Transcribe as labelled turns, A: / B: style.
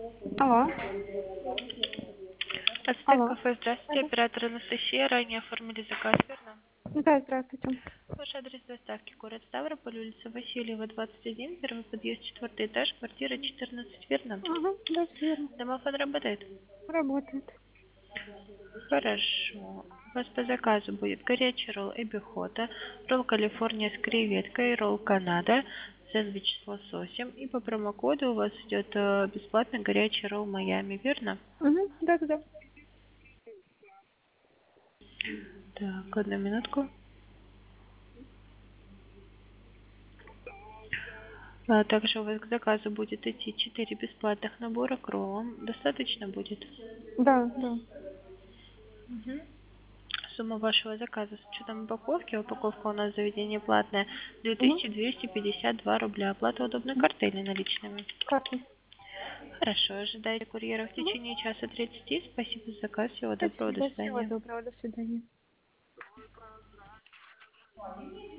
A: Алло,
B: Ацтек
A: алло.
B: кафе, здравствуйте,
A: Да,
B: оператор Анастасия. Ранее оформили заказ, верно?
A: да, здравствуйте.
B: Ваш адрес доставки: город Ставрополь, улица Васильева, 21, первый подъезд, 4-й этаж, квартира 14, верно?
A: Ага, да, все верно.
B: Домофон работает?
A: Работает.
B: Хорошо. У вас по заказу будет горячий ролл Эбихота, ролл Калифорния с креветкой, ролл Канада, сэндвич с лососем. И по промокоду у вас идет бесплатный горячий ролл Майами, верно?
A: Угу, да, да, да.
B: Так, одну минутку. Также у вас к заказу будет идти 4 бесплатных набора к роллам. Достаточно будет?
A: Да, да.
B: Мгм. Сумма вашего заказа с учетом упаковки, упаковка у нас в заведении платная,
A: Угу.
B: 2252 рубля. Оплата удобной картой или наличными?
A: Карта.
B: Хорошо, ожидайте курьера в
A: Угу.
B: течение часа 30. Спасибо за заказ, всего доброго, до
A: Спасибо, всего
B: свидания.
A: доброго, до свидания.